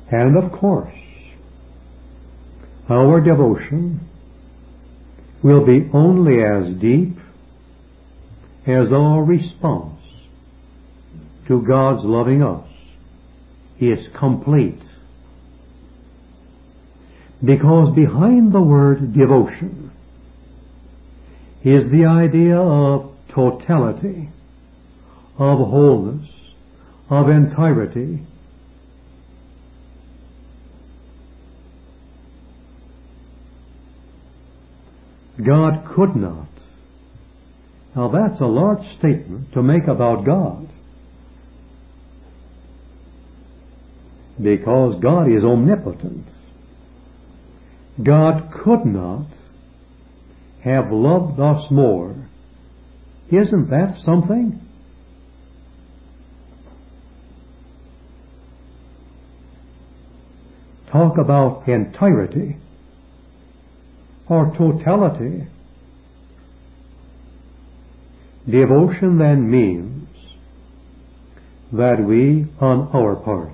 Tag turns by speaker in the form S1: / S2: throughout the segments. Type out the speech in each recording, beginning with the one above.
S1: And of course, our devotion will be only as deep as our response to God's loving us is complete. Because behind the word devotion is the idea of totality, of wholeness, of entirety. God could not. Now that's a large statement to make about God, because God is omnipotent. God could not have loved us more. Isn't that something? Talk about entirety or totality. Devotion then means that we, on our part,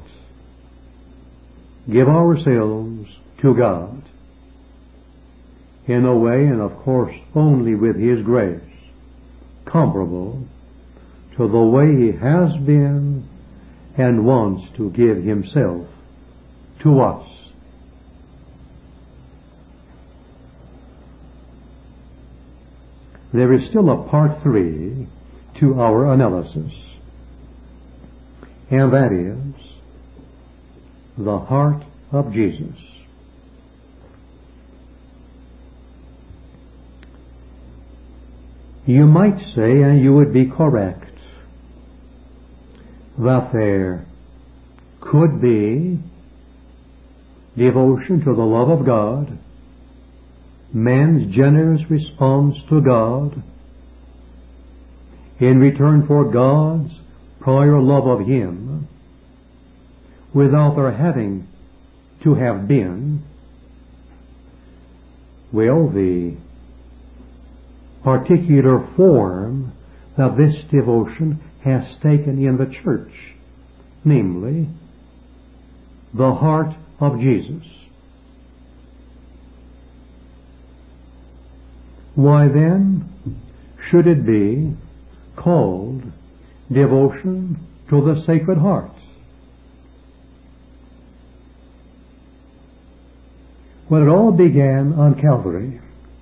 S1: give ourselves to God in a way, and of course only with His grace, comparable to the way He has been and wants to give Himself to us. There is still a part 3 to our analysis, and that is the heart of Jesus. You might say, and you would be correct, that there could be devotion to the love of God, man's generous response to God in return for God's prior love of him, without there having to have been, well, the particular form that this devotion has taken in the church, namely, the heart of Jesus. Why then should it be called devotion to the Sacred Heart? Well, it all began on Calvary,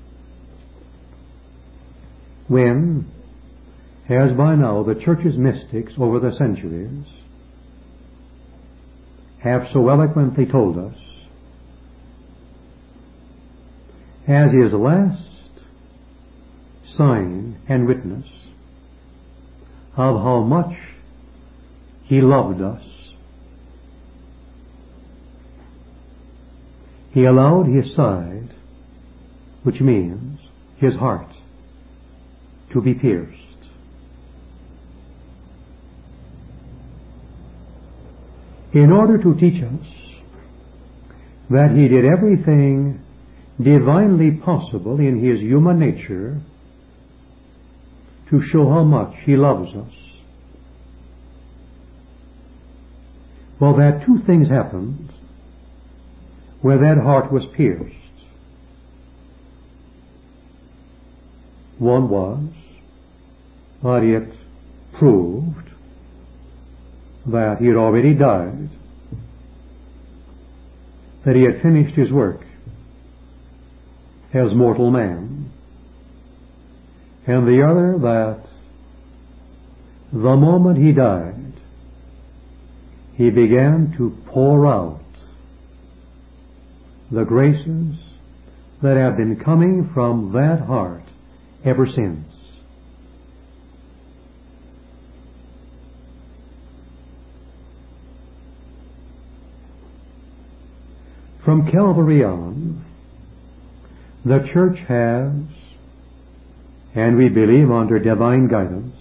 S1: when, as by now the Church's mystics over the centuries have so eloquently told us, as his last sign and witness of how much he loved us, he allowed his side, which means his heart, to be pierced. In order to teach us that he did everything divinely possible in his human nature to show how much he loves us. Well, that two things happened where that heart was pierced. One was that it proved that he had already died, that he had finished his work as mortal man, and the other that the moment he died, he began to pour out the graces that have been coming from that heart ever since. From Calvary on, the Church has, and we believe under divine guidance,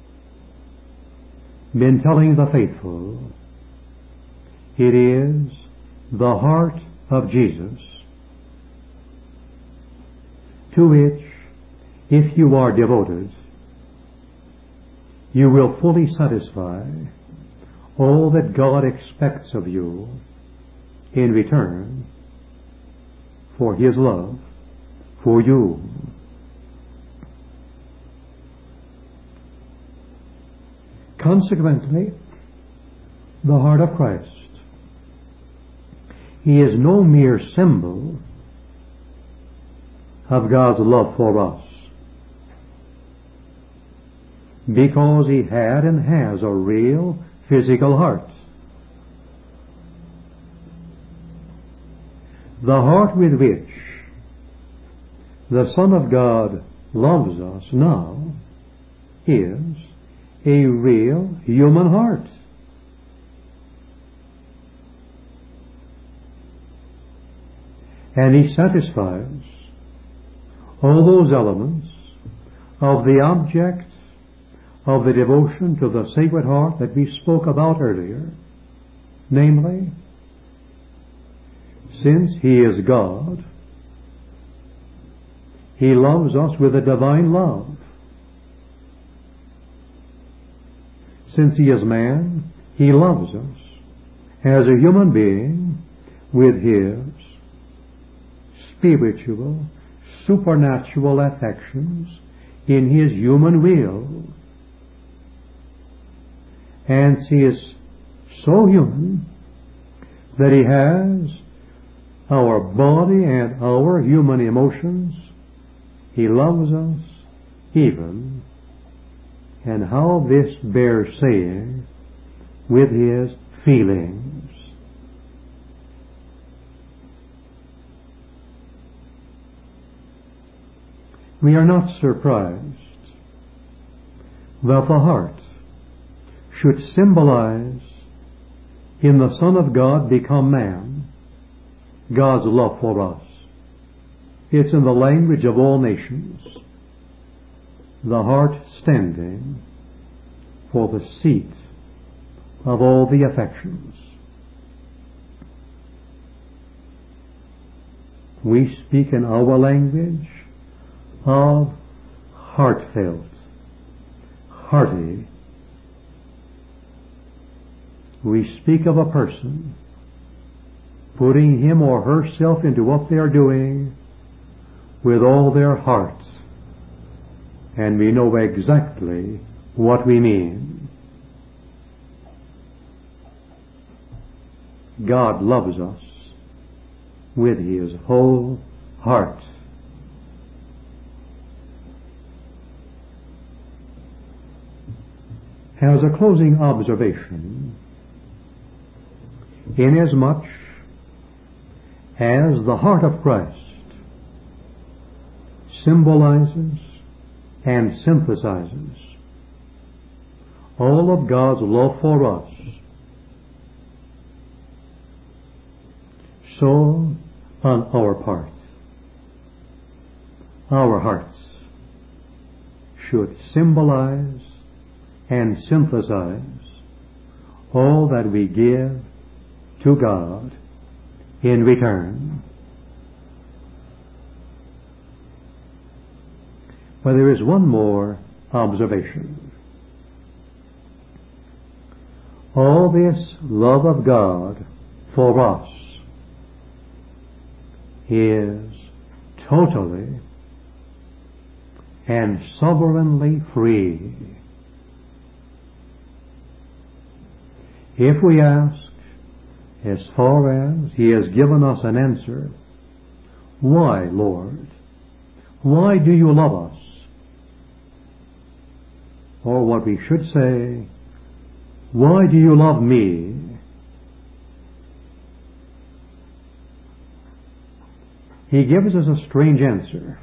S1: been telling the faithful, it is the heart of Jesus to which, if you are devoted, you will fully satisfy all that God expects of you in return for His love for you. Consequently, the heart of Christ, He is no mere symbol of God's love for us, because He had and has a real physical heart. The heart with which the Son of God loves us now is a real human heart. And He satisfies all those elements of the object of the devotion to the Sacred Heart that we spoke about earlier. Namely, since He is God, He loves us with a divine love. Since He is man, He loves us as a human being with His spiritual, supernatural affections in His human will. And He is so human that He has our body and our human emotions. He loves us even, and how this bears saying, with His feelings. We are not surprised that the heart should symbolize in the Son of God become man God's love for us. It's in the language of all nations, the heart standing for the seat of all the affections. We speak in our language of heartfelt, hearty. We speak of a person putting him or herself into what they are doing with all their hearts, and we know exactly what we mean. God loves us with His whole heart. As a closing observation, inasmuch as the heart of Christ symbolizes and synthesizes all of God's love for us, so on our part, our hearts should symbolize and synthesize all that we give to God in return. But there is one more observation. All this love of God for us is totally and sovereignly free. If we ask, as far as He has given us an answer, why, Lord? Why do you love us? Or what we should say, why do you love me? He gives us a strange answer,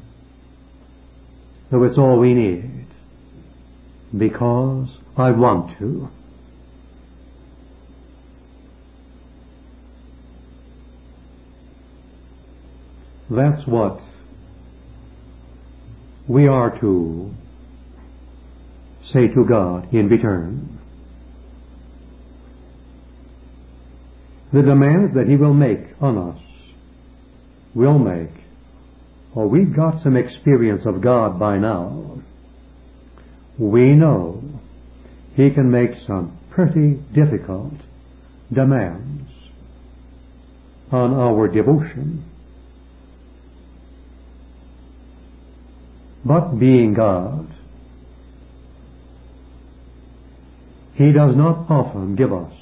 S1: though it's all we need. Because I want to. That's what we are to say to God in return. The demands that He will make on us will make, or we've got some experience of God by now. We know He can make some pretty difficult demands. on our devotion. But being God, He does not often give us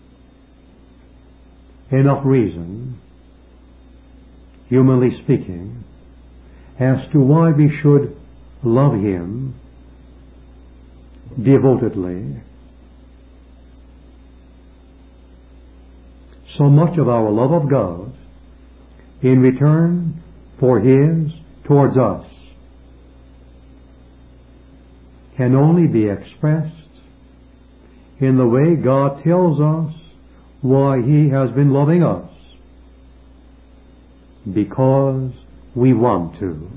S1: enough reason, humanly speaking, as to why we should love Him devotedly. So much of our love of God in return for His towards us can only be expressed in the way God tells us why He has been loving us. Because we want to.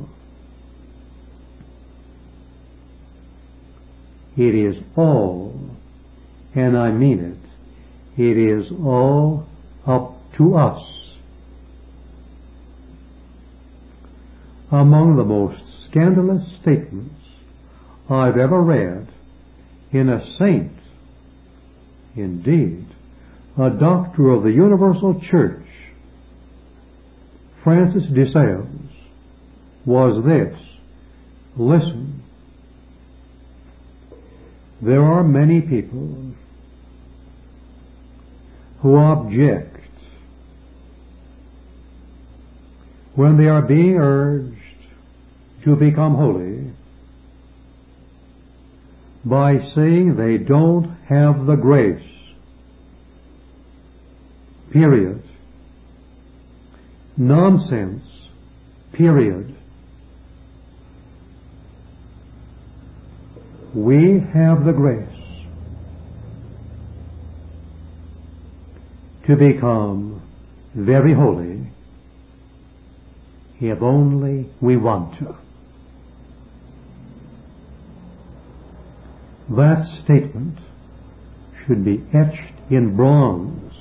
S1: It is all, and I mean it, it is all up to us. Among the most scandalous statements I've ever read in a saint, indeed, a doctor of the Universal Church, Francis de Sales, was this: listen, there are many people who object when they are being urged to become holy by saying they don't have the grace. Period. Nonsense. Period. We have the grace to become very holy if only we want to. That statement should be etched in bronze.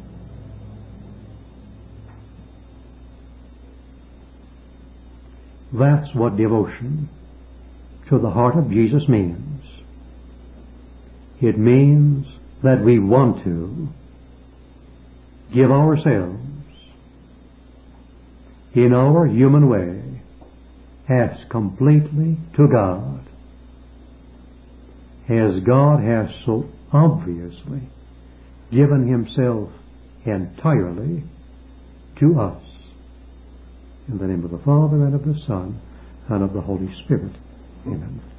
S1: That's what devotion to the heart of Jesus means. It means that we want to give ourselves in our human way as completely to God as God has so obviously given Himself entirely to us. In the name of the Father, and of the Son, and of the Holy Spirit. Amen.